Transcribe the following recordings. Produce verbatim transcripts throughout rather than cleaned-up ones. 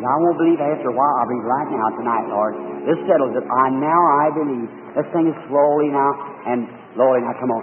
I won't believe after a while. I'll believe right now tonight, Lord. This settles it. I now I believe. Let's sing it slowly now. And Lord, now come on.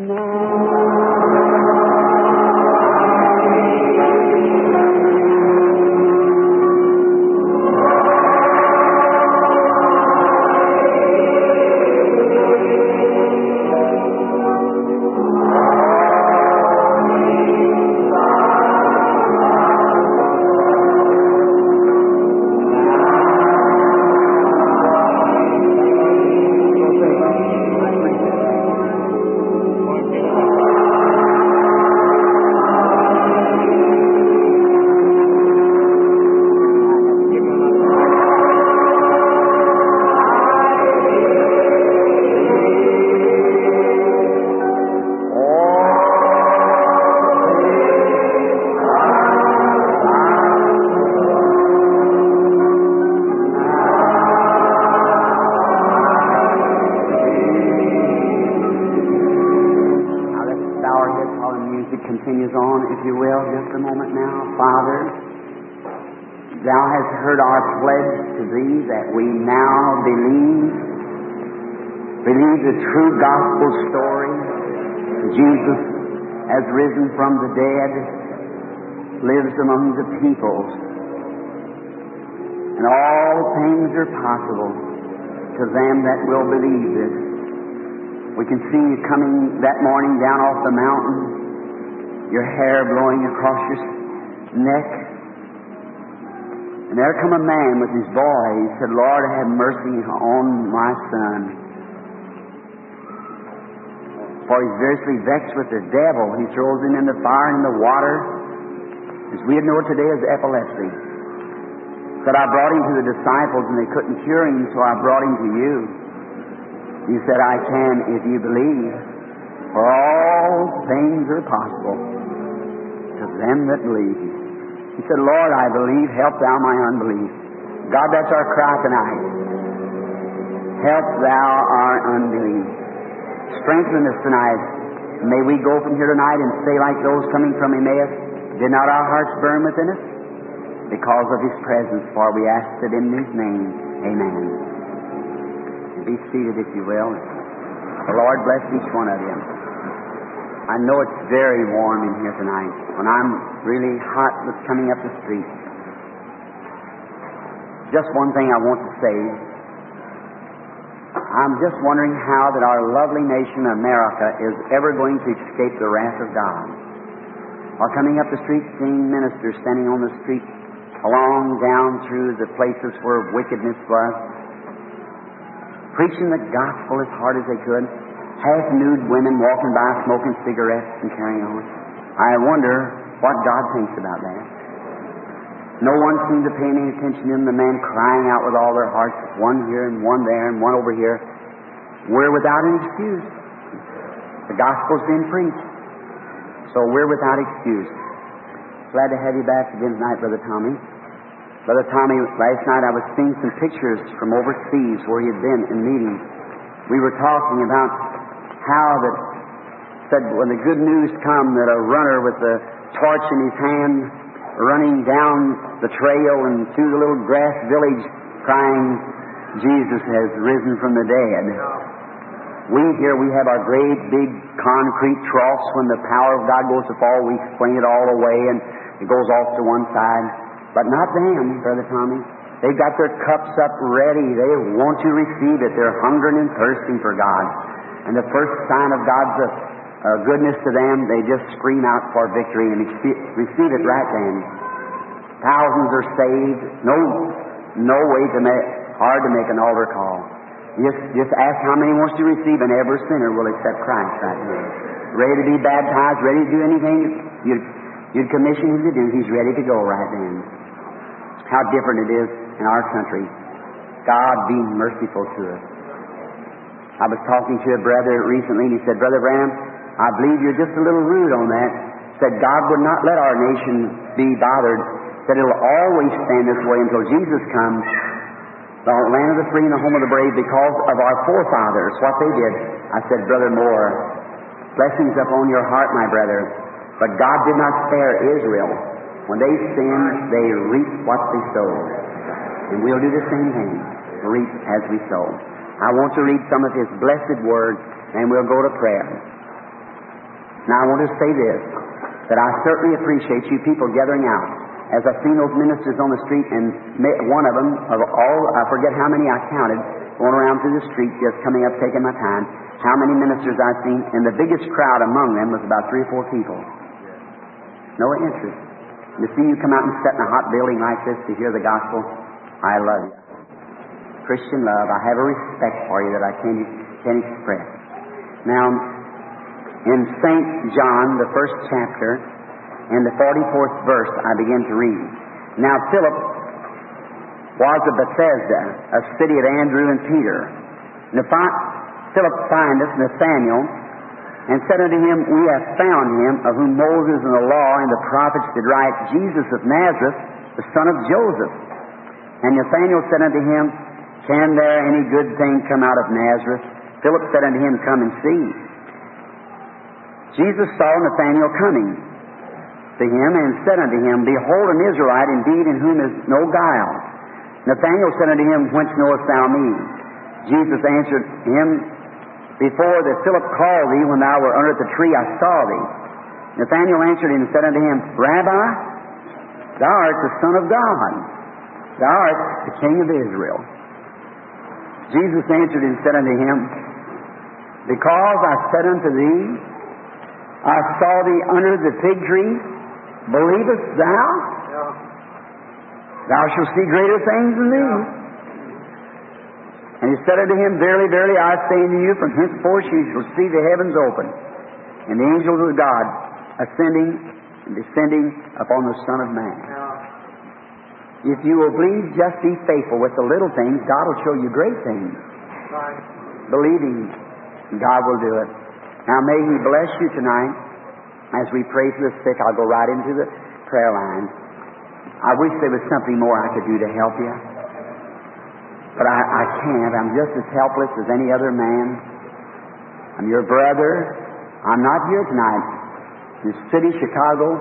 Heard our pledge to Thee that we now believe, believe the true gospel story. Jesus has risen from the dead, lives among the peoples, and all things are possible to them that will believe this. We can see you coming that morning down off the mountain, your hair blowing across your neck. And there come a man with his boy. He said, Lord, have mercy on my son. For he's variously vexed with the devil. He throws him in the fire and in the water. As we know today as epilepsy. Said, I brought him to the disciples and they couldn't cure him, so I brought him to you. You said, I can if you believe. For all things are possible to them that believe. He said, Lord, I believe, help thou my unbelief. God, that's our cry tonight. Help thou our unbelief. Strengthen us tonight. May we go from here tonight and say like those coming from Emmaus, did not our hearts burn within us? Because of His presence, for we ask it in His name. Amen. Be seated if you will. The Lord bless each one of you. I know it's very warm in here tonight. When I'm really hot with coming up the street. Just one thing I want to say. I'm just wondering how that our lovely nation, America, is ever going to escape the wrath of God. Or coming up the street, seeing ministers standing on the street, along down through the places where wickedness was, preaching the gospel as hard as they could. Half-nude women walking by, smoking cigarettes and carrying on. I wonder what God thinks about that. No one seemed to pay any attention to them. The man crying out with all their hearts, one here and one there and one over here. We're without an excuse. The gospel's been preached. So we're without excuse. Glad to have you back again tonight, Brother Tommy. Brother Tommy, last night I was seeing some pictures from overseas where he had been in meetings. We were talking about how that said when the good news come that a runner with a torch in his hand running down the trail and through the little grass village crying, Jesus has risen from the dead. We here, we have our great big concrete troughs. When the power of God goes to fall, we fling it all away and it goes off to one side. But not them, Brother Tommy. They've got their cups up ready. They want to receive it. They're hungering and thirsting for God. And the first sign of God's uh, uh, goodness to them, they just scream out for victory and ex- receive it right then. Thousands are saved. No, no way to make, hard to make an altar call. Just, just ask how many wants to receive, and every sinner will accept Christ right now. Ready to be baptized, ready to do anything you'd, you'd commission him to do. He's ready to go right then. How different it is in our country. God be merciful to us. I was talking to a brother recently, and he said, Brother Branham, I believe you're just a little rude on that. Said God would not let our nation be bothered. Said it'll always stand this way until Jesus comes. The land of the free and the home of the brave, because of our forefathers, what they did. I said, Brother Moore, blessings upon your heart, my brother. But God did not spare Israel. When they sin, they reap what they sow. And we'll do the same thing, reap as we sow. I want to read some of His blessed words, and we'll go to prayer. Now I want to say this, that I certainly appreciate you people gathering out. As I've seen those ministers on the street, and one of them, of all, I forget how many I counted, going around through the street, just coming up, taking my time, how many ministers I've seen, and the biggest crowd among them was about three or four people. No interest. To see you come out and sit in a hot building like this to hear the gospel, I love you. Christian love, I have a respect for you that I can't, can't express. Now, in Saint John, the first chapter, in the forty-fourth verse, I begin to read. Now Philip was of Bethsaida, a city of Andrew and Peter. And Philip findeth Nathanael, and said unto him, We have found him, of whom Moses and the law and the prophets did write, Jesus of Nazareth, the son of Joseph. And Nathanael said unto him, Can there any good thing come out of Nazareth? Philip said unto him, Come and see. Jesus saw Nathanael coming to him, and said unto him, Behold, an Israelite indeed, in whom is no guile. Nathanael said unto him, Whence knowest thou me? Jesus answered him, Before that Philip called thee, when thou wert under the tree, I saw thee. Nathanael answered him and said unto him, Rabbi, thou art the Son of God. Thou art the King of Israel. Jesus answered and said unto him, Because I said unto thee, I saw thee under the fig tree, believest thou? Yeah. Thou shalt see greater things than these. Yeah. And he said unto him, Verily, verily, I say unto you, from henceforth you shall see the heavens open, and the angels of God ascending and descending upon the Son of Man. Yeah. If you will believe, just be faithful with the little things, God will show you great things. Right. Believing, God will do it. Now may He bless you tonight. As we pray for the sick, I'll go right into the prayer line. I wish there was something more I could do to help you. But I, I can't. I'm just as helpless as any other man. I'm your brother. I'm not here tonight in the city of Chicago,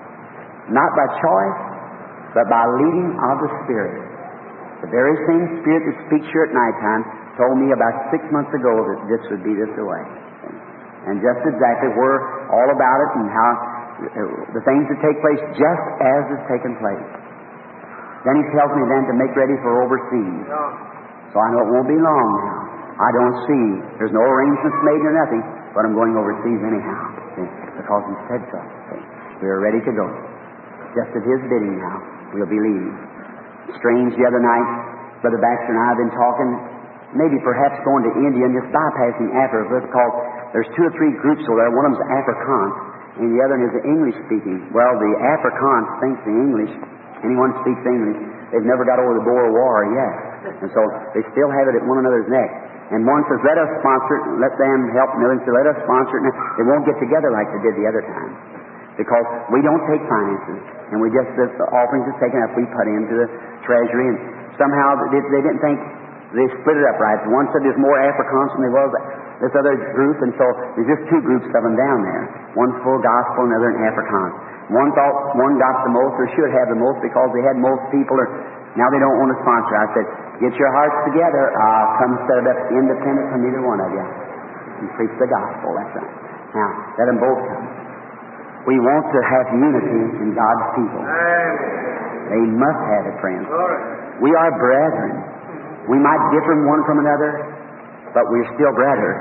not by choice, but by leading of the Spirit. The very same Spirit that speaks here at nighttime told me about six months ago that this would be this way. And just exactly we're all about it, and how the things that take place just as it's taken place. Then He tells me then to make ready for overseas. So I know it won't be long now. I don't see, there's no arrangements made or nothing, but I'm going overseas anyhow, see, because He said so. See. We are ready to go. Just at His bidding now, we'll be leaving. Strange, the other night, Brother Baxter and I have been talking, maybe perhaps going to India and just bypassing Africa, because there's two or three groups over there. One of them's Afrikaans, and the other is English speaking. Well, the Afrikaans thinks the English, anyone speaks English, they've never got over the Boer War yet. And so they still have it at one another's neck. And one says, let us sponsor it, let them help, and the other says, let us sponsor it. And they won't get together like they did the other time. Because we don't take finances, and we just, the offerings are taken up, we put into the treasury, and somehow they, they didn't think, they split it up right. One said there's more Afrikaans than there was this other group, and so there's just two groups of them down there. One full gospel, another in Afrikaans. One thought one got the most, or should have the most, because they had most people, or now they don't want to sponsor. I said, get your hearts together. I'll come set it up independent from either one of you and preach the gospel. That's right. Now, let them both come. We want to have unity in God's people. They must have it, friends. We are brethren. We might differ one from another, but we're still brothers.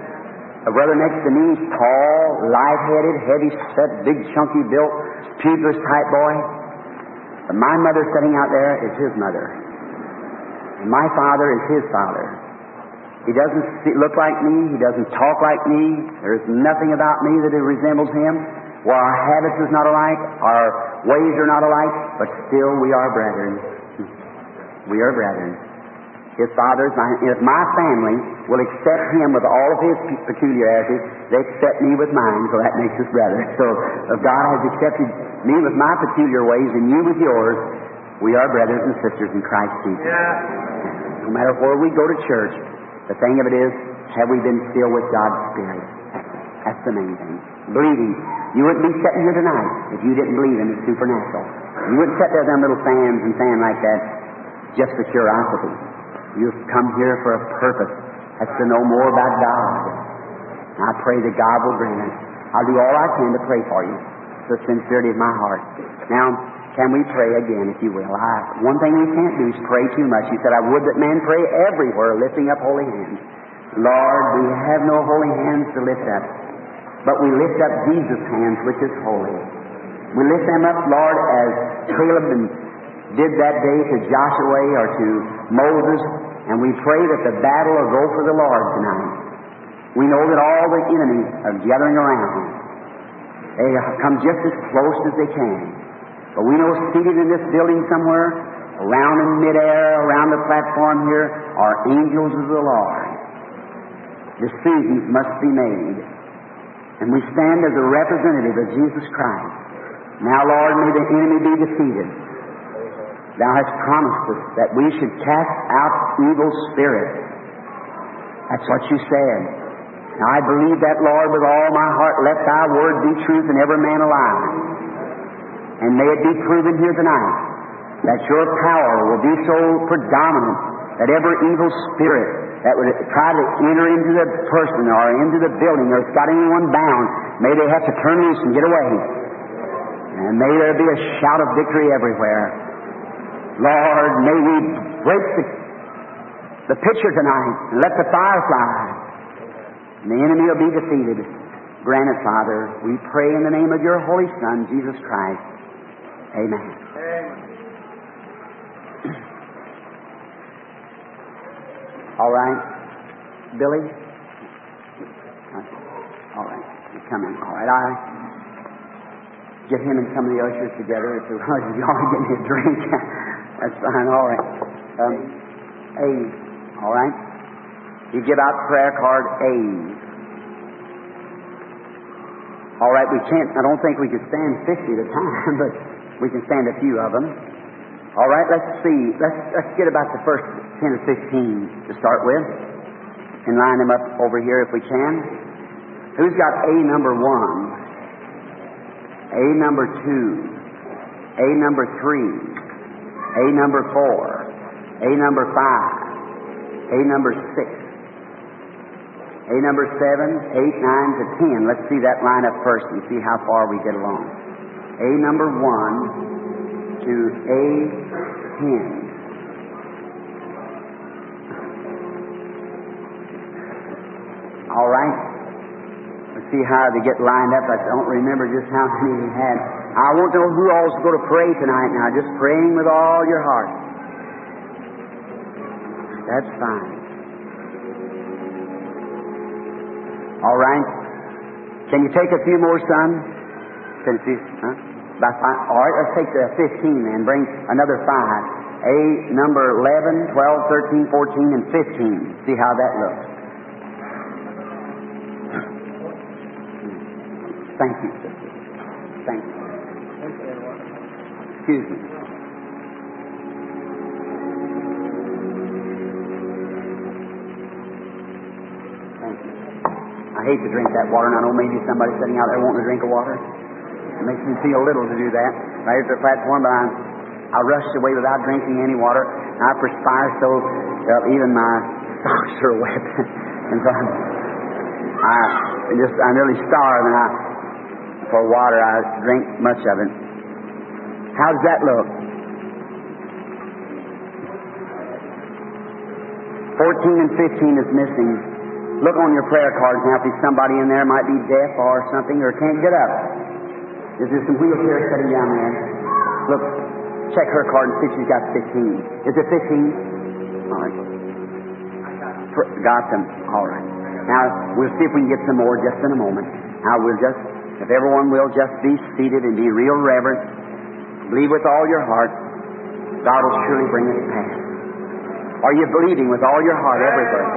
A brother next to me is tall, light-headed, heavy-set, big, chunky built, pugilist type boy. But my mother sitting out there is his mother. And my father is his father. He doesn't see, look like me. He doesn't talk like me. There's nothing about me that resembles him. Well, our habits is not alike. Our ways are not alike. But still we are brethren. We are brethren. His father's, if my family will accept him with all of his peculiarities, they accept me with mine, so that makes us brothers. So if God has accepted me with my peculiar ways and you with yours, we are brothers and sisters in Christ Jesus. Yeah. No matter where we go to church, the thing of it is, have we been filled with God's Spirit? That's the main thing. Believing. You wouldn't be sitting here tonight if you didn't believe in the supernatural. You wouldn't sit there with them little fans and saying like that just for curiosity. You've come here for a purpose. That's to know more about God. And I pray that God will grant it. I'll do all I can to pray for you. It's the sincerity of my heart. Now, can we pray again, if you will? I, one thing we can't do is pray too much. You said, I would that men pray everywhere, lifting up holy hands. Lord, we have no holy hands to lift up, but we lift up Jesus' hands, which is holy. We lift them up, Lord, as Caleb did that day to Joshua or to Moses, and we pray that the battle will go for the Lord tonight. We know that all the enemies are gathering around him. They come just as close as they can. But we know seated in this building somewhere, around in midair, around the platform here, are angels of the Lord. Decisions must be made. And we stand as a representative of Jesus Christ. Now, Lord, may the enemy be defeated. Thou hast promised us that we should cast out evil spirits. That's what you said. Now, I believe that, Lord, with all my heart. Let thy word be truth and every man a lie. And may it be proven here tonight that your power will be so predominant that every evil spirit that would try to enter into the person or into the building or has got anyone bound, may they have to turn loose and get away. And may there be a shout of victory everywhere. Lord, may we break the, the pitcher tonight and let the fire fly. And the enemy will be defeated. Grant it, Father. We pray in the name of your Holy Son, Jesus Christ. Amen. Amen. All right. Billy? All right. You come in. All right. I get him and some of the ushers together. If you're y'all get me a drink. That's fine. All right. Um, A. All right. You give out prayer card A. All right. We can't. I don't think we could stand fifty at a time, but we can stand a few of them. All right, let's see. Let's let's get about the first ten or fifteen to start with, and line them up over here if we can. Who's got A number one? A number two? A number three? A number four? A number five? A number six? A number seven? Eight, nine to ten. Let's see that line up first and see how far we get along. A number one to A ten. All right. Let's see how they get lined up. I don't remember just how many we had. I won't know who all is going to pray tonight now. Just praying with all your heart. That's fine. All right. Can you take a few more, son? Can you see? Huh? About five. All right, let's take the fifteen and bring another five. A number eleven, twelve, thirteen, fourteen, and fifteen. See how that looks. Thank you, sister. Thank you. Excuse me. Thank you. I hate to drink that water, and I know maybe somebody sitting out there wanting a drink of water. It makes me feel little to do that right at the platform, but I, I rushed away without drinking any water. And I perspire so uh, even my socks are wet, and so I just I nearly starved, and I for water I drank much of it. How does that look? Fourteen and fifteen is missing. Look on your prayer cards now. If there's somebody in there might be deaf or something or can't get up. Is there some wheelchairs sitting down there? Look, check her card and see if she's got fifteen. Is it fifteen? All right. Got them. All right. Now, we'll see if we can get some more just in a moment. Now, we'll just, if everyone will just be seated and be real reverent, believe with all your heart, God will surely bring it to pass. Are you believing with all your heart everywhere?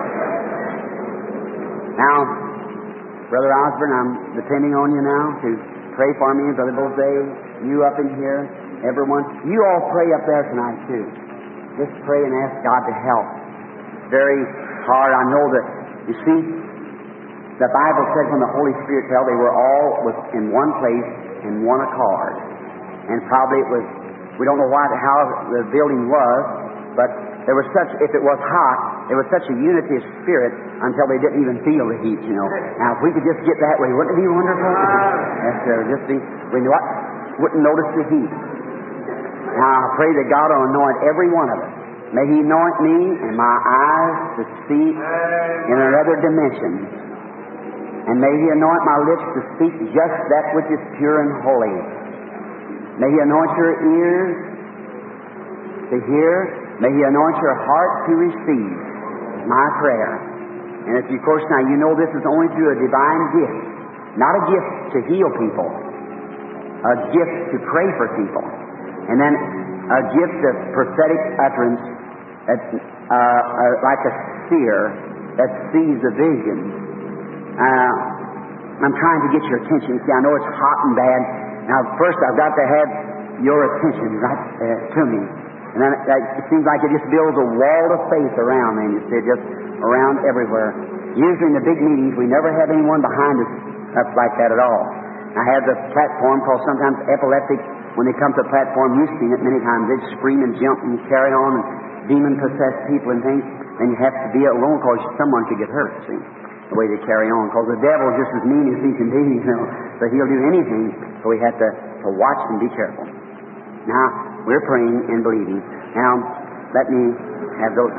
Now, Brother Osborne, I'm depending on you now to pray for me, and Brother Bose, you up in here, everyone. You all pray up there tonight, too. Just pray and ask God to help. It's very hard. I know that, you see, The Bible said when the Holy Spirit fell, they were all was in one place in one accord. And probably it was, we don't know what, how the building was, but there was such, if it was hot, there was such a unity of spirit until they didn't even feel the heat, you know. Now, if we could just get that way, wouldn't it be wonderful? Yes, sir. Just be, we wouldn't notice the heat. Now, I pray that God will anoint every one of us. May He anoint me and my eyes to see in another dimension. And may He anoint my lips to speak just that which is pure and holy. May He anoint your ears to hear. May He anoint your heart to receive my prayer. And if you, of course, now you know this is only through a divine gift. Not a gift to heal people. A gift to pray for people. And then a gift of prophetic utterance that's uh, uh, like a seer that sees a vision. Uh, I'm trying to get your attention. See, I know it's hot and bad. Now, first I've got to have your attention right uh, to me. And then it, it seems like it just builds a wall of faith around me. You see, just around everywhere. Usually in the big meetings, we never have anyone behind us that's like that at all. I have the platform called sometimes epileptic. When they come to the platform, you've seen it many times. They scream and jump and carry on, and demon-possessed people and things. And you have to be alone because someone could get hurt, see, the way they carry on. Because the devil's just as mean as he can be, you know. So he'll do anything. So we have to, to watch and be careful. Now, we're praying and believing. Now, let me have those.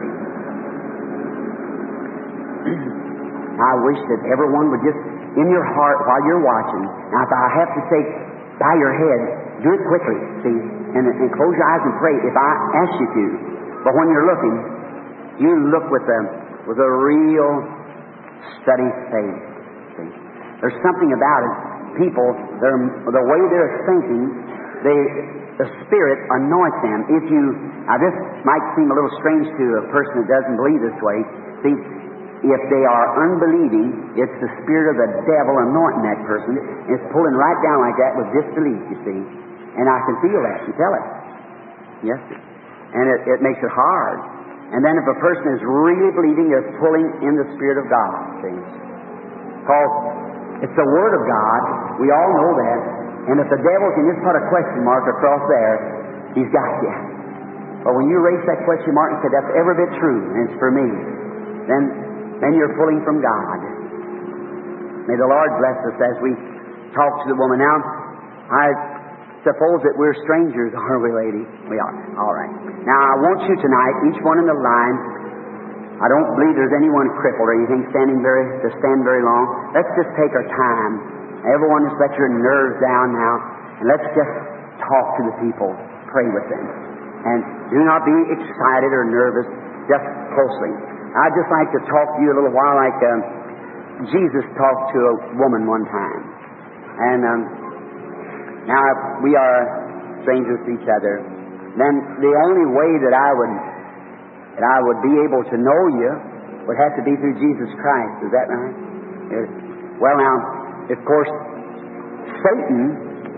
I wish that everyone would just, in your heart, while you're watching. Now, if I have to say, bow your head, do it quickly, see, and, and close your eyes and pray if I ask you to. But when you're looking, you look with a, with a real steady faith. See, there's something about it. People, the way they're thinking, they, the Spirit anoints them. If you, now this might seem a little strange to a person that doesn't believe this way. See, if they are unbelieving, it's the spirit of the devil anointing that person. It's pulling right down like that with disbelief, you see. And I can feel that and tell it. Yes, sir. And it, it makes it hard. And then if a person is really believing, they're pulling in the Spirit of God, see. Because it's the Word of God. We all know that. And if the devil can just put a question mark across there, he's got you. But when you raise that question mark and say, that's every bit true, and it's for me, then then you're pulling from God. May the Lord bless us as we talk to the woman. Now, I suppose that we're strangers, are we, lady? We are. All right. Now, I want you tonight, each one in the line, I don't believe there's anyone crippled or anything standing very to stand very long. Let's just take our time. Everyone just let your nerves down now, and let's just talk to the people. Pray with them. And do not be excited or nervous, just closely. I'd just like to talk to you a little while like um, Jesus talked to a woman one time. And um, now we are strangers to each other. Then the only way that I would that I would be able to know you would have to be through Jesus Christ. Is that right? Yes. Well, now, of course, Satan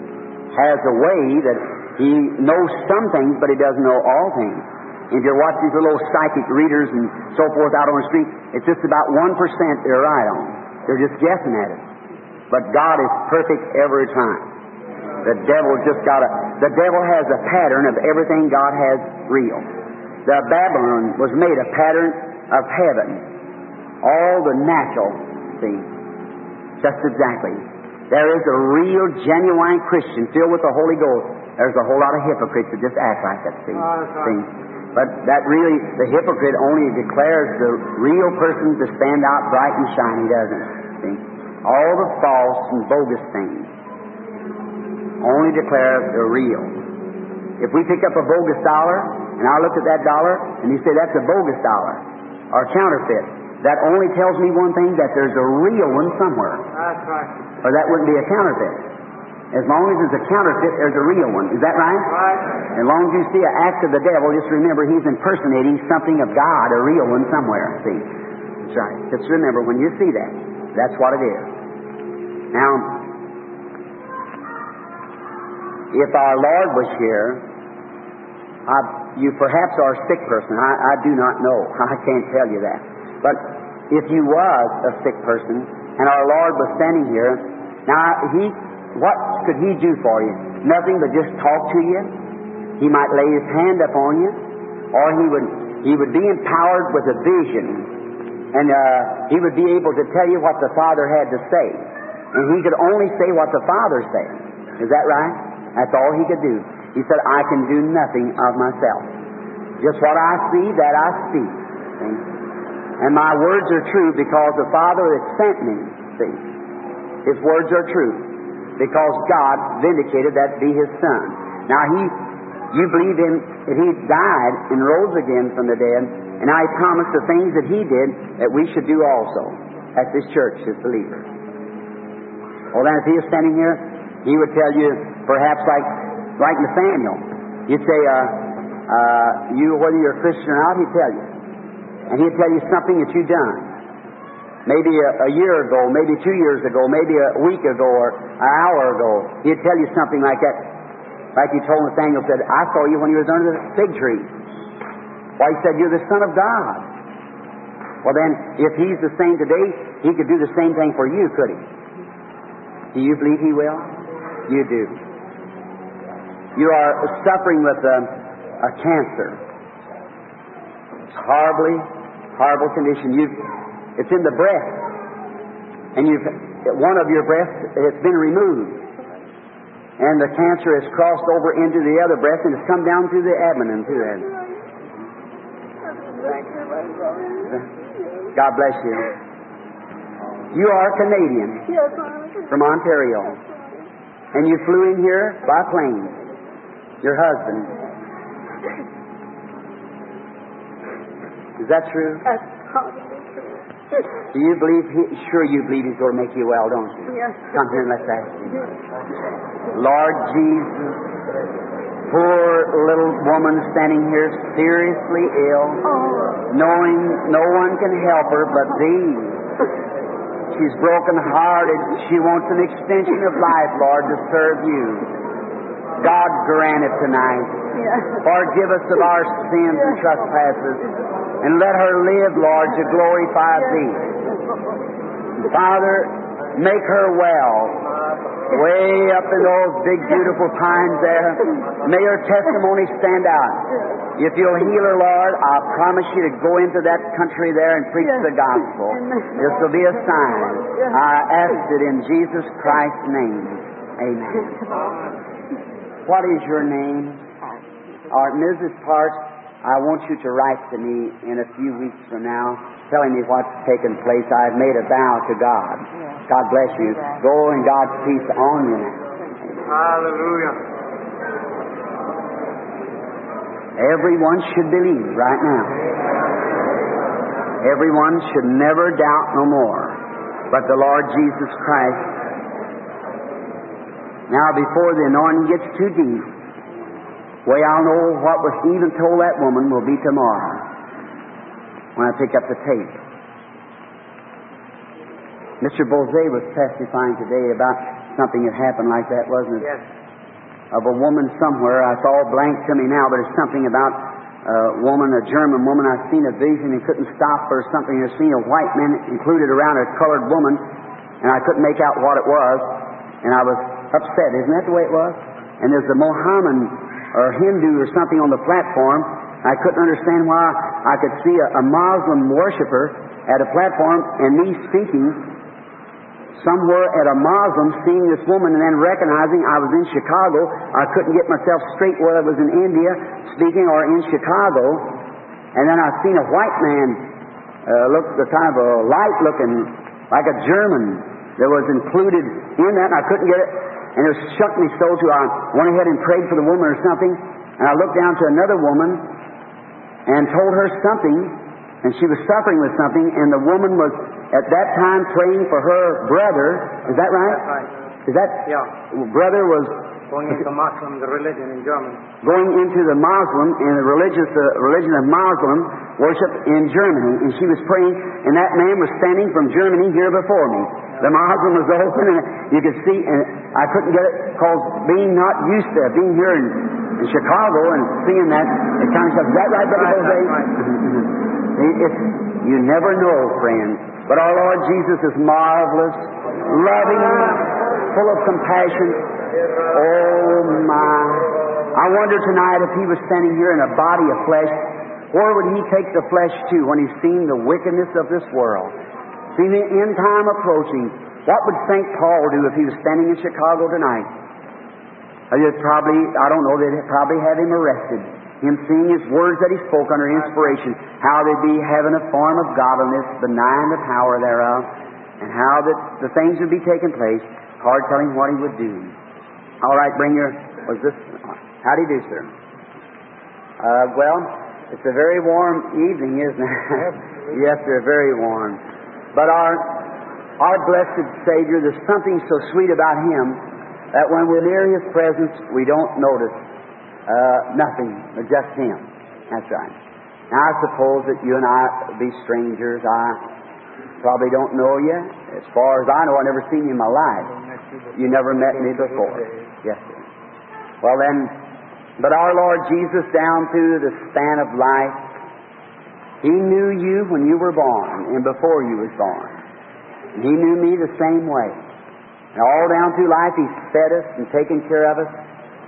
has a way that he knows some things, but he doesn't know all things. If you watch these little psychic readers and so forth out on the street, it's just about one percent they're right on. They're just guessing at it. But God is perfect every time. The devil just got a... The devil has a pattern of everything God has real. The Babylon was made a pattern of heaven. All the natural, see, just exactly. There is a real, genuine Christian filled with the Holy Ghost. There's a whole lot of hypocrites that just act like that, see. Oh, see? But that really, the hypocrite only declares the real person to stand out bright and shiny, doesn't it? See? All the false and bogus things only declare the real. If we pick up a bogus dollar, and I look at that dollar, and you say that's a bogus dollar, or counterfeit, that only tells me one thing, that there's a real one somewhere. That's right. Or that wouldn't be a counterfeit. As long as there's a counterfeit, there's a real one. Is that right? Right. As long as you see an act of the devil, just remember he's impersonating something of God, a real one somewhere. See? That's right. Just remember, when you see that, that's what it is. Now, if our Lord was here, I, you perhaps are a sick person. I, I do not know. I can't tell you that. But if you was a sick person and our Lord was standing here, now He, what could He do for you? Nothing but just talk to you. He might lay His hand upon you, or He would He would be empowered with a vision, and uh, He would be able to tell you what the Father had to say. And He could only say what the Father said. Is that right? That's all He could do. He said, I can do nothing of myself. Just what I see, that I speak. See? And my words are true because the Father that sent me, see, His words are true because God vindicated that be His Son. Now He, you believe in that He died and rose again from the dead, and now He promised the things that He did that we should do also at this church as believers. Well, then if He was standing here, He would tell you, perhaps like like Nathaniel, you'd say, uh, uh, you whether you're a Christian or not, He'd tell you. And He'd tell you something that you've done. Maybe a, a year ago, maybe two years ago, maybe a week ago or an hour ago. He'd tell you something like that. Like He told Nathaniel, said, I saw you when you was under the fig tree. Why, He said, you're the Son of God. Well then, if He's the same today, He could do the same thing for you, could He? Do you believe He will? You do. You are suffering with a, a cancer. It's horribly, horrible condition. You've, it's in the breast. And you've, one of your breasts has been removed. And the cancer has crossed over into the other breast and has come down through the abdomen too. God bless you. You are Canadian from Ontario. And you flew in here by plane. Your husband. Is that true? That's probably true. Do you believe he, sure you believe He's going to make you well, don't you? Yes. Come here and let's ask Him. Lord Jesus, poor little woman standing here seriously ill, Oh. knowing no one can help her but Thee. She's broken-hearted. She wants an extension of life, Lord, to serve You. God grant it tonight. Yes. Forgive us of our sins and trespasses, and let her live, Lord, to glorify Thee. Father, make her well. Way up in those big, beautiful pines there. May her testimony stand out. If You'll heal her, Lord, I promise You to go into that country there and preach Yes. the gospel. This will be a sign. I ask it in Jesus Christ's name. Amen. What is your name? All right, Missus Parks, I want you to write to me in a few weeks from now, telling me what's taken place. I've made a vow to God. God bless you. Go in God's peace on you now. Hallelujah. Everyone should believe right now. Everyone should never doubt no more but the Lord Jesus Christ. Now, before the anointing gets too deep, way I'll know what was Stephen told that woman will be tomorrow when I pick up the tape. Mister Bose was testifying today about something that happened like that, wasn't it? Yes. Of a woman somewhere. It's all blank to me now, but it's something about a woman, a German woman. I've seen a vision and couldn't stop or something. I've seen a white man included around a colored woman, and I couldn't make out what it was, and I was upset. Isn't that the way it was? And there's a Mohammedan or Hindu or something on the platform. I couldn't understand why I could see a, a Muslim worshiper at a platform and me speaking somewhere at a Muslim, seeing this woman and then recognizing I was in Chicago. I couldn't get myself straight whether I was in India speaking or in Chicago. And then I seen a white man uh, look the kind of a light looking like a German that was included in that, and I couldn't get it. And it shook me so to I went ahead and prayed for the woman or something, and I looked down to another woman and told her something, and she was suffering with something, and the woman was at that time praying for her brother. Is that right? That's right. Is that? Yeah. Brother was Going into Muslim, the religion in Germany. going into the Muslim and the religious uh, religion of Muslim worship in Germany, and she was praying, and that man was standing from Germany here before me. The Muslim was open, and you could see, and I couldn't get it because being not used to being here in, in Chicago and seeing that, it kind of said, is that right, Brother Right, Jose? that's right. It's, you never know, friends. But our Lord Jesus is marvelous, loving, full of compassion. Oh, my. I wonder tonight if He was standing here in a body of flesh, where would He take the flesh to when He's seen the wickedness of this world? Seen the end time approaching. What would Saint Paul do if he was standing in Chicago tonight? They'd probably, I don't know, they'd probably have him arrested. Him seeing his words that he spoke under inspiration, how they'd be having a form of godliness, denying the power thereof, and how that the things would be taking place. Hard telling what he would do. All right, bring your, was this, how do you do, sir? Uh, well, it's a very warm evening, isn't it? Yes, sir, very warm. But our, our blessed Savior, there's something so sweet about Him that when we're near His presence, we don't notice uh, nothing but just Him. That's right. Now, I suppose that you and I be strangers. I probably don't know you. As far as I know, I've never seen you in my life. You never met me before. Yes, sir. Well, then, but our Lord Jesus, down through the span of life, He knew you when you were born and before you was born. And He knew me the same way. And all down through life, He's fed us and taken care of us.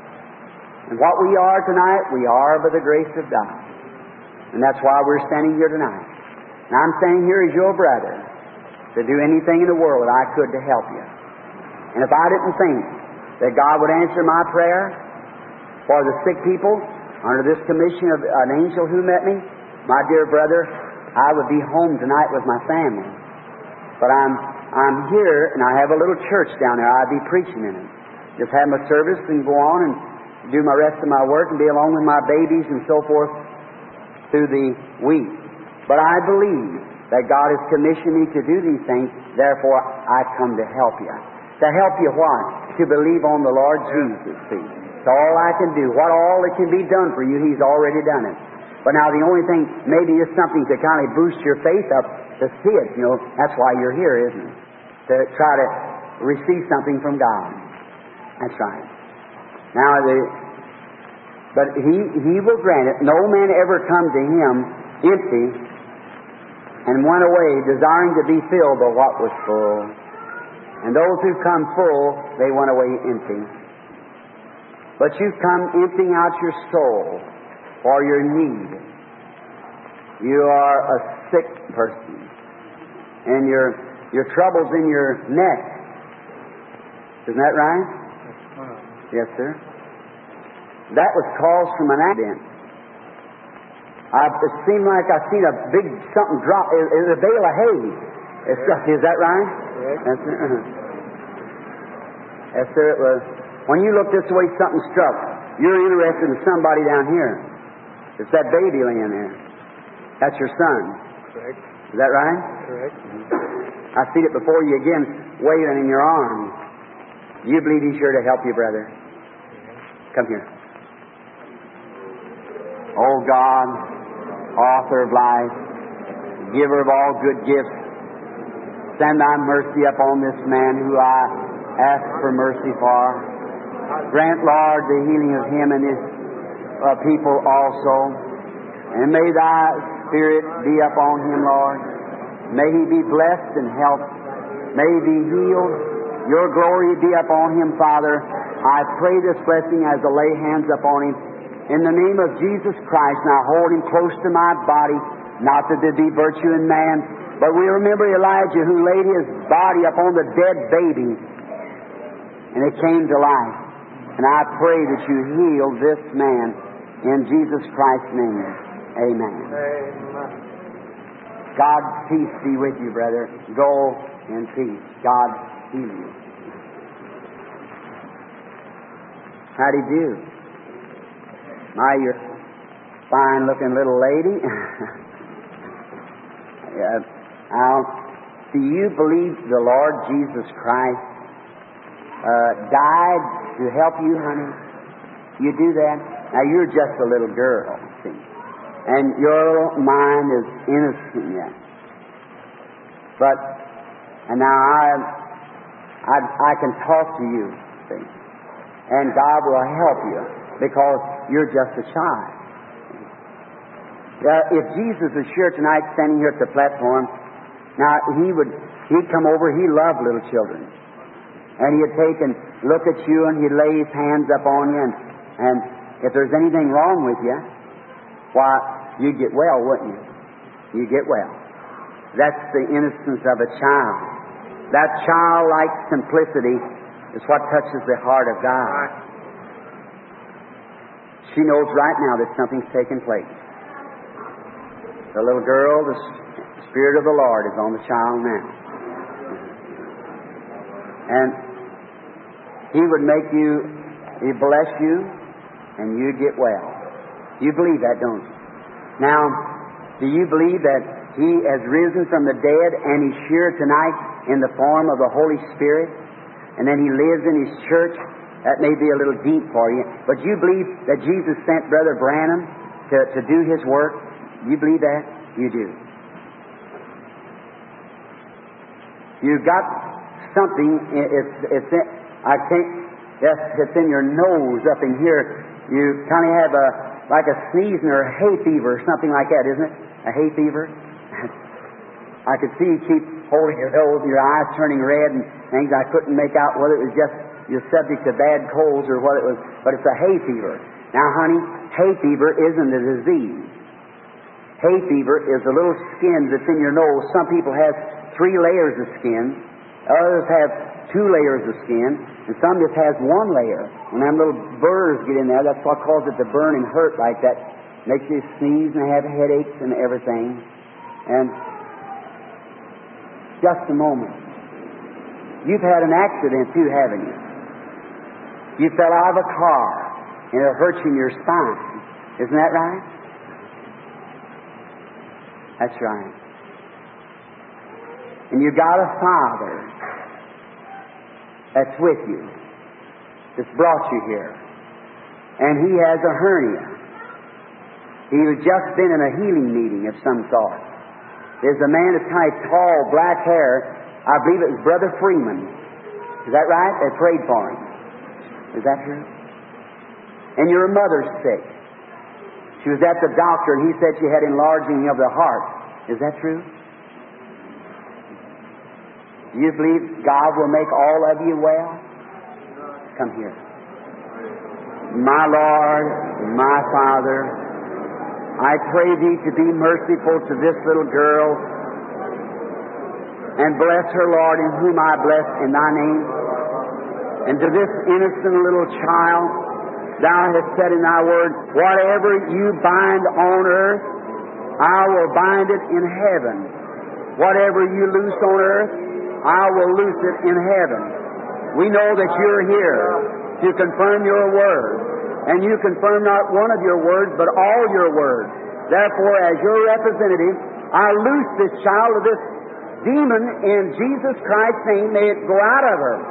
And what we are tonight, we are by the grace of God. And that's why we're standing here tonight. And I'm standing here as your brother to do anything in the world that I could to help you. And if I didn't think that God would answer my prayer for the sick people under this commission of an angel who met me, my dear brother, I would be home tonight with my family. But I'm I'm here, and I have a little church down there. I'd be preaching in it. Just have my service and go on and do my rest of my work and be along with my babies and so forth through the week. But I believe that God has commissioned me to do these things. Therefore, I come to help you. To help you what? To believe on the Lord Jesus, see. It's all I can do. What all that can be done for you, He's already done it. But now the only thing, maybe is something to kind of boost your faith up to see it. You know, that's why you're here, isn't it? To try to receive something from God. That's right. Now, the, but He He will grant it. No man ever come to Him empty and went away desiring to be filled by what was full. And those who come full, they went away empty. But you come emptying out your soul for your need. You are a sick person, and your your trouble's in your neck. Isn't that right? Yes, sir. That was caused from an accident. I, it seemed like I seen a big something drop. It, it was a bale of hay. It's, is that right? Yes. Yes, sir. Uh-huh. Yes, sir. It was. When you look this way, something struck. You're interested in somebody down here. It's that baby laying there. That's your son. Correct. Is that right? Correct. I see it before you again, wailing in your arms. You believe He's here to help you, brother. Come here. Oh God, author of life, giver of all good gifts, send Thy mercy upon this man who I ask for mercy for. Grant, Lord, the healing of him and his uh, people also. And may Thy Spirit be upon him, Lord. May he be blessed and helped. May he be healed. Your glory be upon him, Father. I pray this blessing as I lay hands upon him. In the name of Jesus Christ, and I hold him close to my body. Not that there be virtue in man, but we remember Elijah who laid his body upon the dead baby, and it came to life. And I pray that you heal this man in Jesus Christ's name. Amen. Amen. God's peace be with you, brother. Go in peace. God heal you. How do you do? My, you're a fine-looking little lady. uh, now, do you believe the Lord Jesus Christ uh, died to help you, honey? You do that? Now, you're just a little girl, see. And your little mind is innocent yet. But, and now I, I, I can talk to you, see. And God will help you because you're just a child. Uh, if Jesus was here tonight, standing here at the platform, now he would, he'd come over, he loved little children. And he'd take and look at you and he'd lay his hands up on you and, and if there's anything wrong with you, why, you'd get well, wouldn't you? You'd get well. That's the innocence of a child. That childlike simplicity is what touches the heart of God. She knows right now that something's taken place. The little girl, the Spirit of the Lord is on the child now. And He would make you, He'd bless you, and you get well. You believe that, don't you? Now, do you believe that He has risen from the dead and He's here tonight in the form of the Holy Spirit? And then He lives in His church? That may be a little deep for you. But you believe that Jesus sent Brother Branham to, to do His work? You believe that? You do. You've got something, it's, it's in, I can't, yes, it's in your nose up in here. You kind of have a, like a sneezing or a hay fever or something like that, isn't it? A hay fever? I could see you keep holding your nose and your eyes turning red and things. I couldn't make out whether it was just you're subject to bad colds or what it was, but it's a hay fever. Now, honey, hay fever isn't a disease. Hay fever is the little skin that's in your nose. Some people have three layers of skin. Others have two layers of skin. And some just has one layer. When them little burrs get in there, that's what causes it to burn and hurt like that. Makes you sneeze and have headaches and everything. And just a moment. You've had an accident too, haven't you? You fell out of a car and it hurts you in your spine. Isn't that right? That's right. And you got a Father that's with you, that's brought you here. And He has a hernia. He has just been in a healing meeting of some sort. There's a man that's kind of tall, black hair. I believe it was Brother Freeman. Is that right? They prayed for him. Is that true? And your mother's sick. She was at the doctor and he said she had enlarging of the heart. Is that true? Do you believe God will make all of you well? Come here. My Lord, my Father, I pray Thee to be merciful to this little girl and bless her, Lord, in whom I bless in Thy name. And to this innocent little child, Thou hast said in Thy word, whatever you bind on earth, I will bind it in heaven. Whatever you loose on earth, I will loose it in heaven. We know that You're here to confirm Your word. And You confirm not one of Your words, but all Your words. Therefore, as Your representative, I loose this child of this demon in Jesus Christ's name. May it go out of her.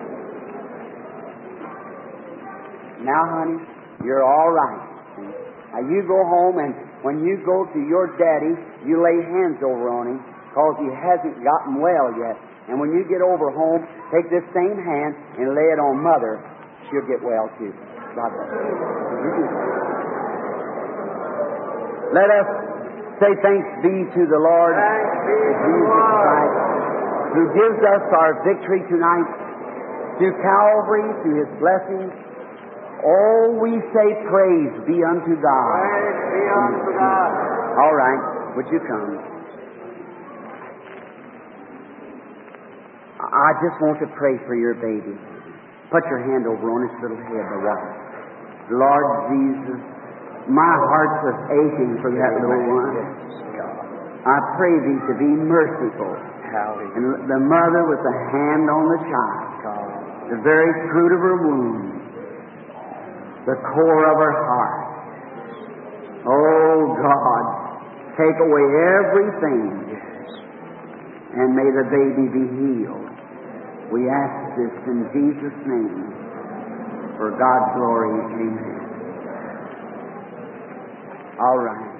Now, honey, you're all right. Now, you go home, and when you go to your daddy, you lay hands over on him, because he hasn't gotten well yet. And when you get over home, take this same hand and lay it on Mother. She'll get well, too. God bless you. Let us say thanks be to the Lord, Jesus Christ, who gives us our victory tonight, to Calvary, to His blessings. Oh, we say praise be unto God. Praise be unto God. All right, would you come? I just want to pray for your baby. Put your hand over on his little head, the water. Lord Jesus, my heart was aching for that little one. I pray Thee to be merciful. And the mother with the hand on the child, the very fruit of her womb, the core of her heart. Oh God, take away everything, and may the baby be healed. We ask this in Jesus' name, for God's glory. Amen. All right.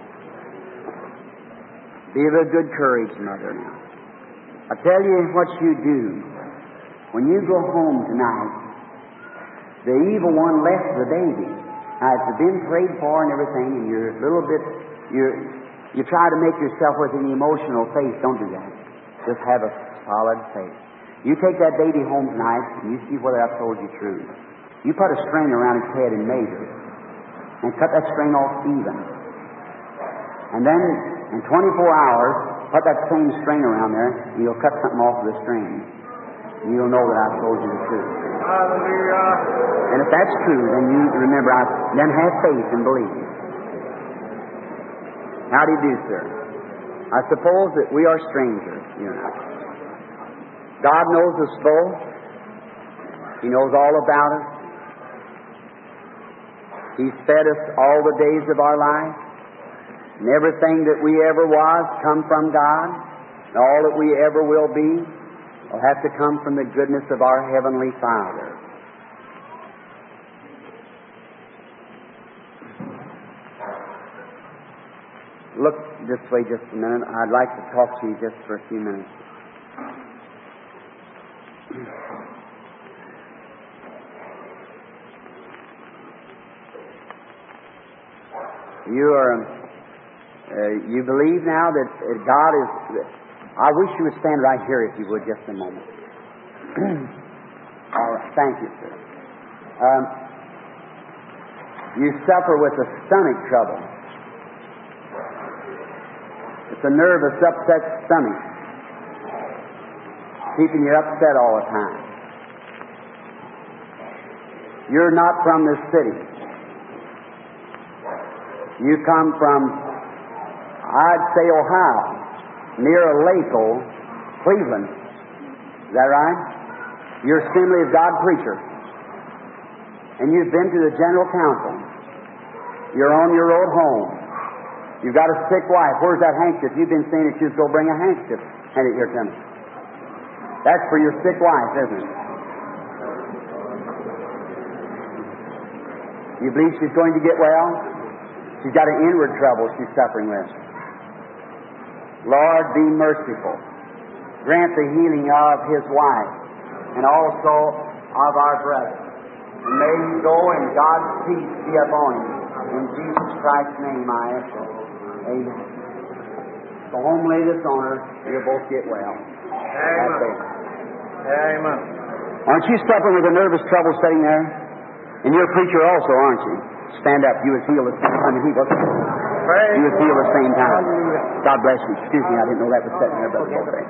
Be of a good courage, Mother, now. I tell you what you do. When you go home tonight, the evil one left the baby. Now, it's been prayed for and everything, and you're a little bit, you're You try to make yourself with an emotional faith. Don't do that. Just have a solid faith. You take that baby home tonight and you see whether I've told you true. You put a string around its head and measure it. And cut that string off even. And then in twenty-four hours, put that same string around there and you'll cut something off of the string. And you'll know that I've told you the truth. Hallelujah. And if that's true, then you remember, I, then have faith and believe. How do you do, sir? I suppose that we are strangers, you and I. God knows us both. He knows all about us. He's fed us all the days of our life. And everything that we ever was come from God. And all that we ever will be will have to come from the goodness of our Heavenly Father. Look this way just a minute. I'd like to talk to you just for a few minutes. You are, uh, you believe now that uh, God is, I wish you would stand right here if you would just a moment. All right, thank you, sir. Um, you suffer with a stomach trouble. It's a nervous, upset stomach, keeping you upset all the time. You're not from this city. You come from, I'd say, Ohio, near Laco, Cleveland. Is that right? You're Assembly of God preacher. And you've been to the General Council. You're on your road home. You've got a sick wife. Where's that handkerchief? You've been saying that you'd go bring a handkerchief. Hand it here to me. That's for your sick wife, isn't it? You believe she's going to get well? She's got an inward trouble she's suffering with. Lord, be merciful. Grant the healing of his wife and also of our brother. And may he go and God's peace be upon him. In Jesus Christ's name I ask it. Amen. Go home, lay this on her. You'll both get well. Amen. Amen. Aren't you suffering with a nervous trouble sitting there? And you're a preacher also, aren't you? Stand up. You was healed at the same time. He was. You was healed at the same time. God bless you. Excuse me, I didn't know that was sitting there, but it's okay.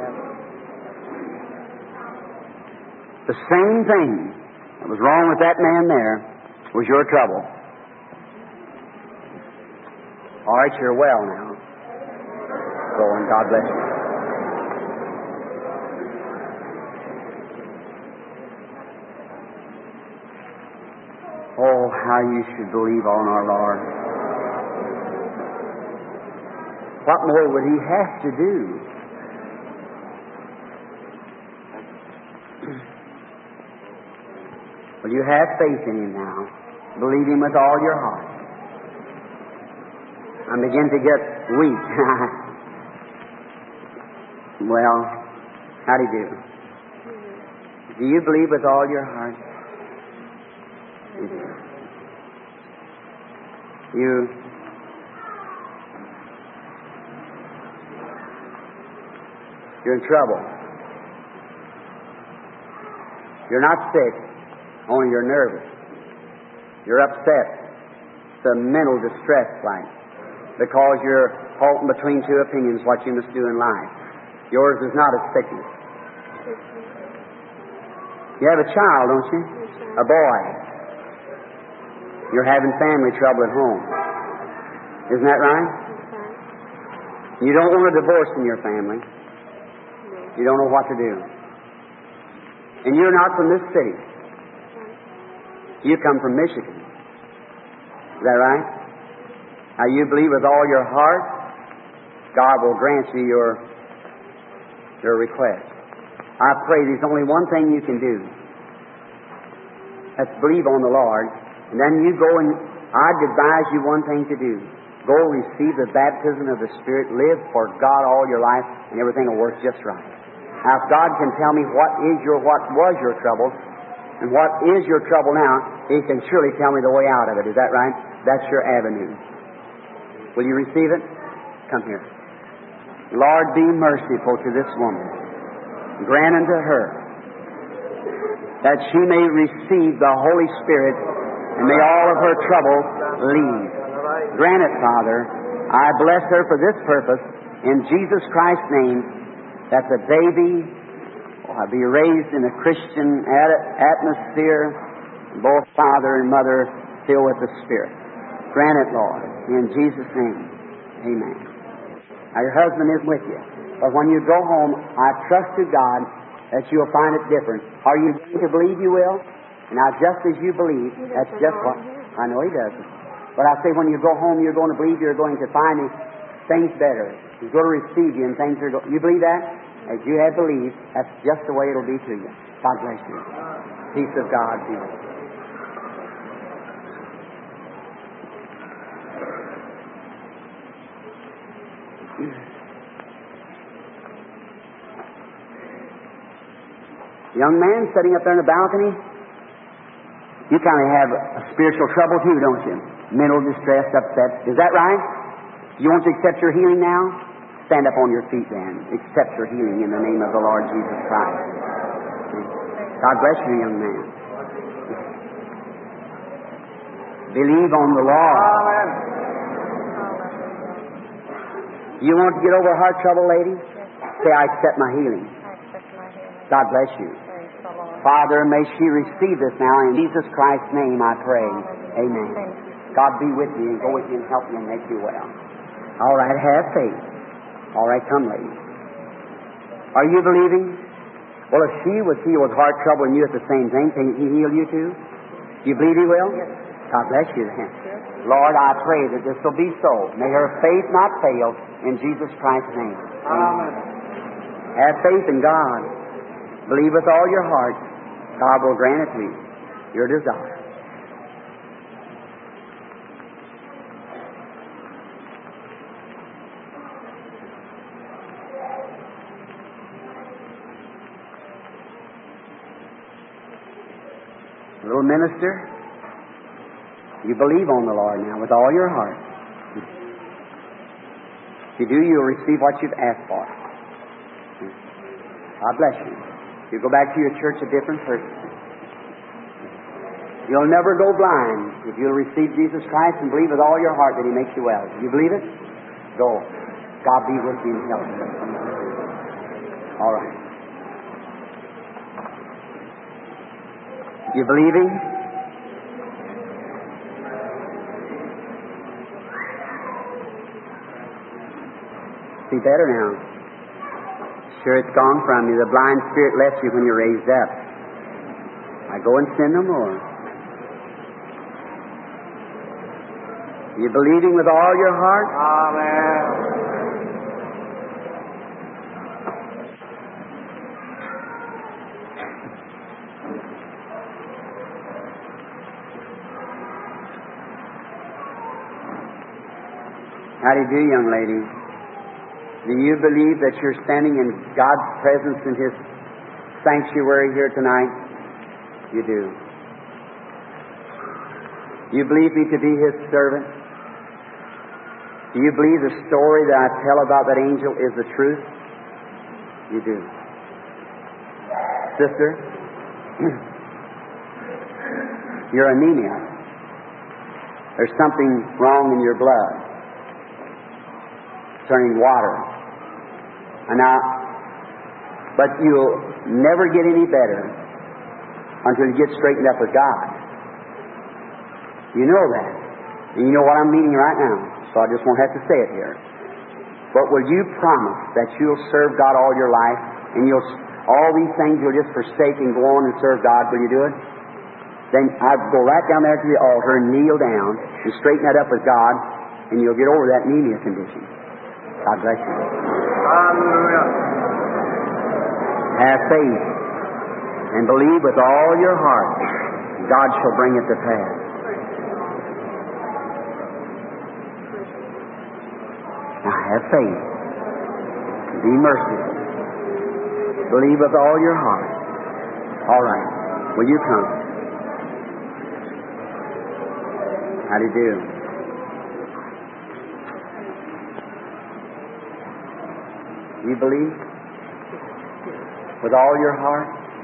The same thing that was wrong with that man there was your trouble. All right, you're well now. Go and God bless you. Oh, how you should believe on our Lord. What more would He have to do? Well, you have faith in Him now. Believe Him with all your heart. I begin to get weak. Well, how do you do? Do you believe with all your heart? You You're in trouble. You're not sick, only you're nervous. You're upset. It's a mental distress like, because you're halting between two opinions what you must do in life. Yours is not a sickness. You have a child, don't you? A boy. You're having family trouble at home. Isn't that right? You don't want a divorce in your family. You don't know what to do. And you're not from this city. You come from Michigan. Is that right? Now you believe with all your heart, God will grant you your, your request. I pray there's only one thing you can do. That's believe on the Lord. And then you go and I'd advise you one thing to do. Go receive the baptism of the Spirit. Live for God all your life and everything will work just right. Now if God can tell me what is your, what was your trouble and what is your trouble now, He can surely tell me the way out of it. Is that right? That's your avenue. Will you receive it? Come here. Lord, be merciful to this woman. Grant unto her that she may receive the Holy Spirit and may all of her troubles leave. Grant it, Father. I bless her for this purpose in Jesus Christ's name, that the baby will be raised in a Christian at- atmosphere, both father and mother filled with the Spirit. Grant it, Lord, in Jesus' name. Amen. Now, your husband is with you, but when you go home, I trust to God that you'll find it different. Are you going to believe you will? Now, just as you believe, that's just what I know he doesn't. But I say, when you go home, you're going to believe you're going to find things better. He's going to receive you, and things are going. You believe that? As you have believed, that's just the way it'll be to you. God bless you. Peace of God be with you. Young man sitting up there in the balcony, you kind of have a spiritual trouble too, don't you? Mental distress, upset. Is that right? You want to accept your healing now? Stand up on your feet then. Accept your healing in the name of the Lord Jesus Christ. God bless you, young man. Believe on the Lord. Amen. You want to get over heart trouble, lady? Say, I accept my healing. God bless you. Father, may she receive this now. In Jesus Christ's name I pray. Amen. God be with you and go with you and help you and make you well. All right, have faith. All right, come, lady. Are you believing? Well, if she was healed with heart trouble and you at the same thing, can he heal you too? Do you believe he will? God bless you then. Lord, I pray that this will be so. May her faith not fail in Jesus Christ's name. Amen. Have faith in God. Believe with all your heart. God will grant it to you. Your desire. Little minister, you believe on the Lord now with all your heart. If you do, you'll receive what you've asked for. God bless you. You go back to your church a different person. You'll never go blind if you'll receive Jesus Christ and believe with all your heart that he makes you well. Do you believe it? Go. God be with you and help you. All right. You believing? See better now. Sure, it's gone from you. The blind spirit left you when you raised up. I go and sin no more. You believing with all your heart? Amen. How do you do, young lady? Do you believe that you're standing in God's presence in His sanctuary here tonight? You do. You believe me to be His servant? Do you believe the story that I tell about that angel is the truth? You do. Sister, you're anemia. There's something wrong in your blood, turning water. And now, but you'll never get any better until you get straightened up with God. You know that. And you know what I'm meaning right now, so I just won't have to say it here. But will you promise that you'll serve God all your life, and you'll all these things you'll just forsake and go on and serve God? Will you do it? Then I'll go right down there to the altar and kneel down and straighten that up with God, and you'll get over that anemia condition. God bless you. Hallelujah. Have faith and believe with all your heart. God shall bring it to pass. Now have faith. Be merciful. Believe with all your heart. All right. Will you come? How do you do? You believe? With all your heart?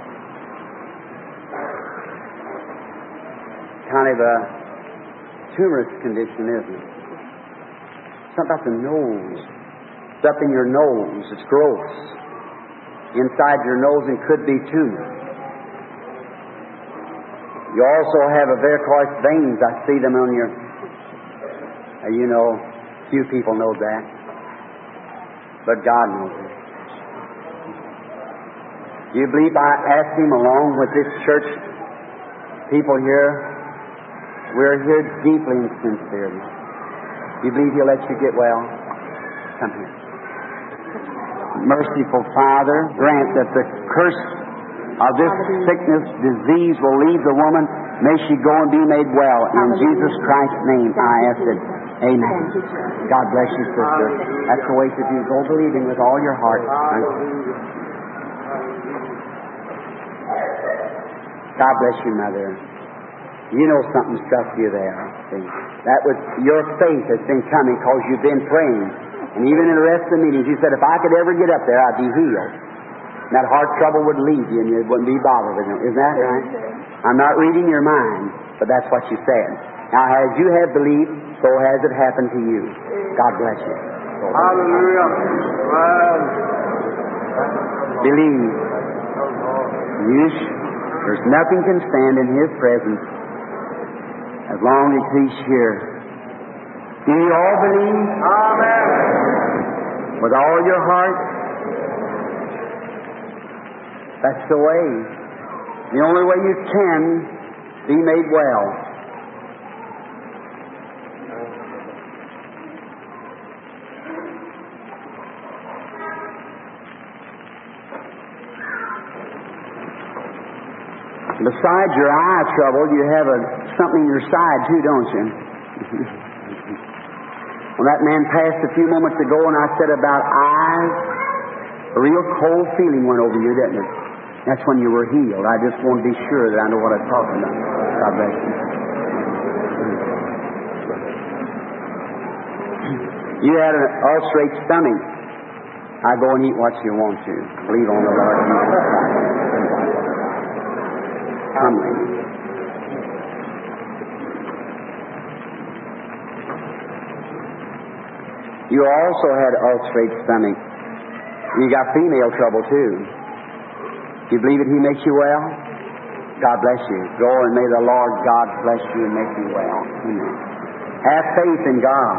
Kind of a tumorous condition, isn't it? Something about the nose. It's up in your nose. It's gross. Inside your nose and could be tumor. You also have a varicose veins. I see them on your... Uh, you know, few people know that. But God knows it. Do you believe I asked Him along with this church people here? We're here deeply and sincerely. Do you believe He'll let you get well? Come here. Merciful Father, grant that the curse of this sickness, disease will leave the woman. May she go and be made well. In Jesus Christ's name I ask it. Amen. God bless you, sister. That's the way to do. Go believing with all your heart. God bless you, Mother. You know something struck you there. See? That was your faith has been coming because you've been praying. And even in the rest of the meetings, you said, if I could ever get up there, I'd be healed. And that heart trouble would leave you and you wouldn't be bothered with it. Isn't that right? I'm not reading your mind, but that's what you said. Now, as you have believed, so has it happened to you. God bless you. Hallelujah. Well, Believe. You sh- there's nothing can stand in His presence as long as He's here. Do you all believe? amen. With all your heart? That's the way. The only way you can be made well. Besides your eye trouble, you have a, something in your side too, don't you? When that man passed a few moments ago and I said about eyes, a real cold feeling went over you, didn't it? That's when you were healed. I just want to be sure that I know what I'm talking about. God bless you. You had an ulcerated stomach. I go and eat what you want to. Believe on the Lord Jesus Christ. Come, lady. You also had ulcerated stomach. You got female trouble too. Do you believe that He makes you well? God bless you. Go and may the Lord God bless you and make you well. Amen. Have faith in God.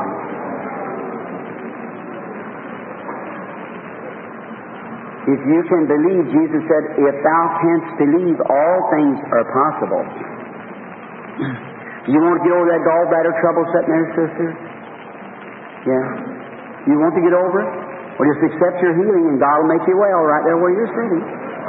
If you can believe, Jesus said, if thou canst believe, all things are possible. You want to get over that gallbladder trouble sitting there, sister? Yeah. You want to get over it? Well, just accept your healing and God will make you well right there where you're sitting.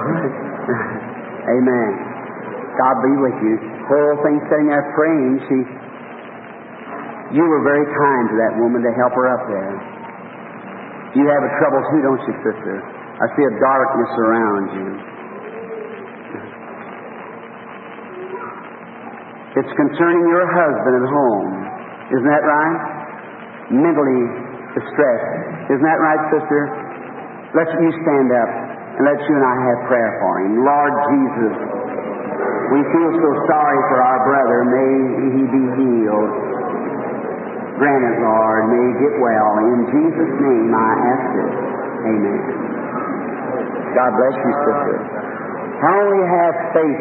Amen. God be with you. Poor old thing sitting there praying, she, you were very kind to that woman to help her up there. You have a trouble too, don't you, sister? I see a darkness around you. It's concerning your husband at home. Isn't that right? Mentally distressed. Isn't that right, sister? Let you stand up and let you and I have prayer for him. Lord Jesus, we feel so sorry for our brother. May he be healed. Grant it, Lord. May he get well. In Jesus' name I ask it. Amen. God bless you, sister. How we have faith.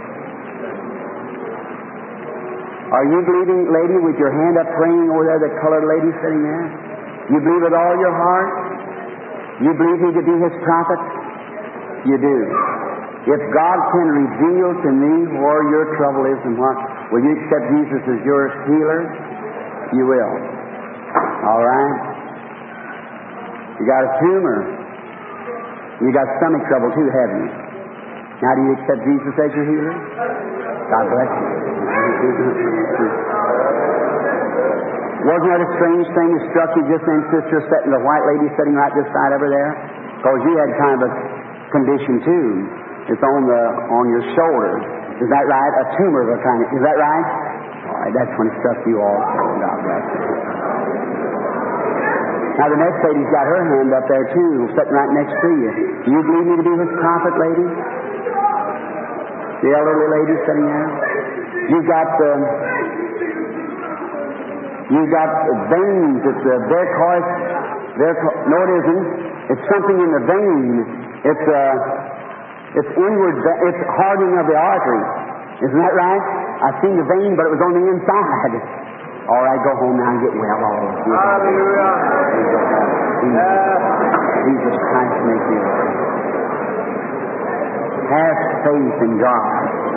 Are you believing, lady, with your hand up praying over there, the colored lady sitting there? You believe with all your heart? You believe he could be his prophet? You do. If God can reveal to me where your trouble is and what, will you accept Jesus as your healer? You will. All right? You got a tumor. You got stomach trouble too, haven't you? Now do you accept Jesus as your healer? God bless you. Wasn't that a strange thing that struck you just then, sister, sitting, the white lady sitting right this side over there? Because you had kind of a condition too. It's on the on your shoulder. Is that right? A tumor of a kind. Is that right? All right, that's when it struck you also. God bless you. Now, the next lady's got her hand up there, too, sitting right next to you. Do you believe me to be his prophet, lady? The elderly lady sitting there? You've got, um, you've got veins at the varicose. Varico- no, it isn't. It's something in the vein. It's, uh, it's inward, it's hardening of the artery. Isn't that right? I've seen the vein, but it was on the inside. All right, go home now and get well. All right. Hallelujah. Jesus, Jesus Christ, make you. Have faith in God.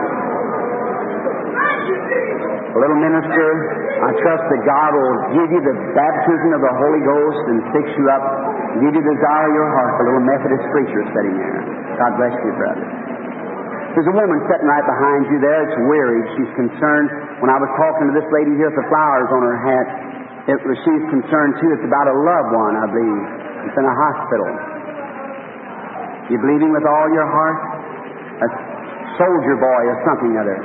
Little minister, I trust that God will give you the baptism of the Holy Ghost and fix you up, give you the desire of your heart. A little Methodist preacher sitting there. God bless you, brother. There's a woman sitting right behind you there. It's wearied. She's concerned. When I was talking to this lady here with the flowers on her hat, it was, she's concerned too. It's about a loved one, I believe. It's in a hospital. You believing with all your heart? A soldier boy or something other.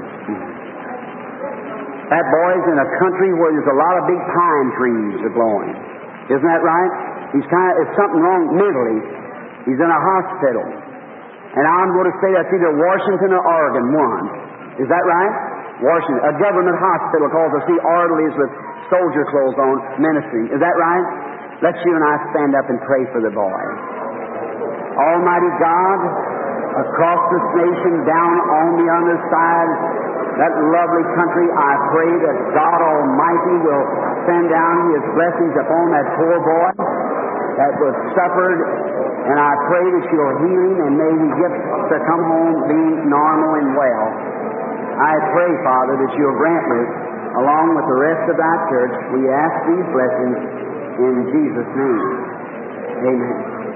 That boy's in a country where there's a lot of big pine trees are blowing. Isn't that right? He's kind of, it's something wrong mentally. He's in a hospital. And I'm going to say that's either Washington or Oregon, one. Is that right? Washington. A government hospital, because I see orderlies with soldier clothes on ministering. Is that right? Let's you and I stand up and pray for the boy. Almighty God, across this nation, down on the other side, that lovely country, I pray that God Almighty will send down His blessings upon that poor boy that was suffered, and I pray that you'll heal him and may he get to come home being normal and well. I pray, Father, that you'll grant this along with the rest of thy church. We ask these blessings in Jesus' name. Amen.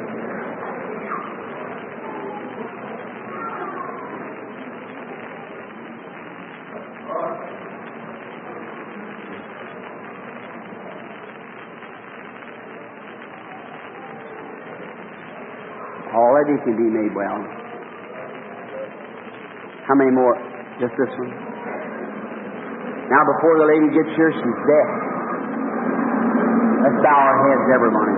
Already can be made well. How many more? Just this one. Now, before the lady gets here, she's deaf. Let's bow our heads, everyone.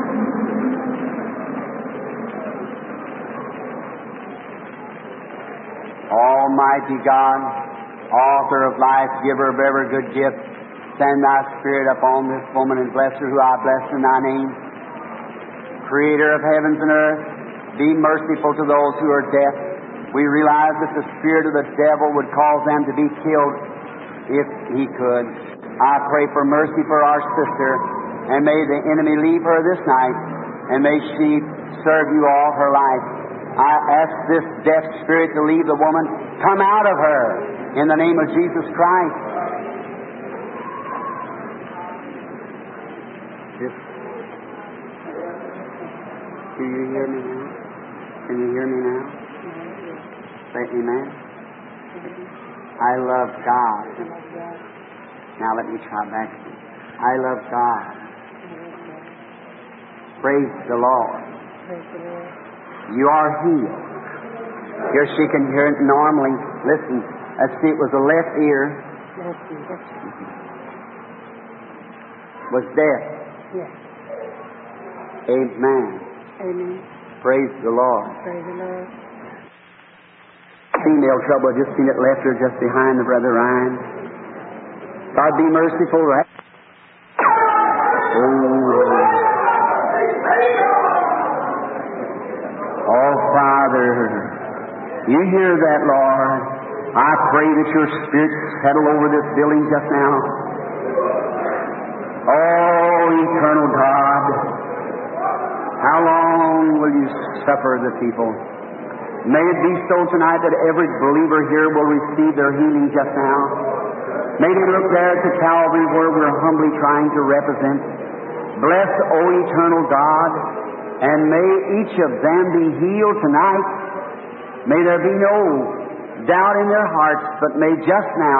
Almighty God, author of life, giver of every good gift, send thy Spirit upon this woman and bless her, who I bless in thy name. Creator of heavens and earth, be merciful to those who are deaf. We realize that the spirit of the devil would cause them to be killed if he could. I pray for mercy for our sister, and may the enemy leave her this night, and may she serve you all her life. I ask this deaf spirit to leave the woman. Come out of her in the name of Jesus Christ. Just, do you hear me now? Can you hear me now? Say amen. I love God. Now let me try back. I love God. Praise the Lord. You are healed. Here she can hear it normally. Listen, let's see, it was the left ear. Was deaf. Yes. Amen. Amen. Praise the Lord. Praise the Lord. Female trouble, I just seen it left her just behind the Brother Ryan. God be merciful, right? Oh, oh, Father, you hear that, Lord. I pray that your Spirit settle over this building just now. Oh, eternal God, how long will you suffer the people? May it be so tonight that every believer here will receive their healing just now. May they look there to Calvary where we're humbly trying to represent. Bless, O eternal God, and may each of them be healed tonight. May there be no doubt in their hearts, but may just now,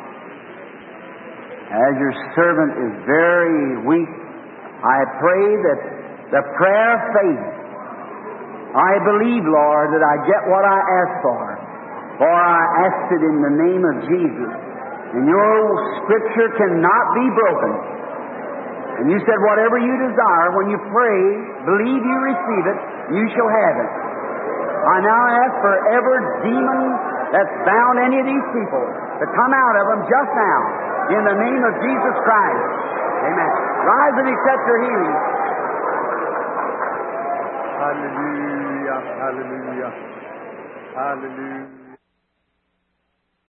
as your servant is very weak, I pray that the prayer of faith, I believe, Lord, that I get what I ask for, for I asked it in the name of Jesus. And your Scripture cannot be broken. And you said, whatever you desire, when you pray, believe you receive it, you shall have it. I now ask for every demon that's bound any of these people to come out of them just now, in the name of Jesus Christ. Amen. Rise and accept your healing. Hallelujah, hallelujah, hallelujah.